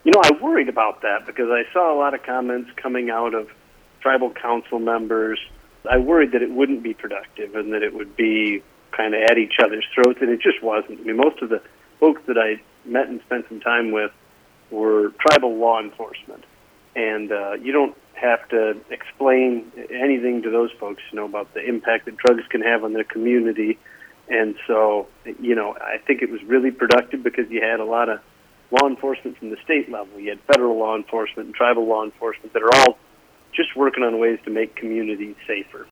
I worried about that because I saw a lot of comments coming out of tribal council members. I worried that it wouldn't be productive and that it would be kind of at each other's throats, and it just wasn't. I mean, most of the folks that I met and spent some time with were tribal law enforcement, and you don't have to explain anything to those folks, about the impact that drugs can have on their community. And so, I think it was really productive because you had a lot of law enforcement from the state level. You had federal law enforcement and tribal law enforcement that are all just working on ways to make communities safer.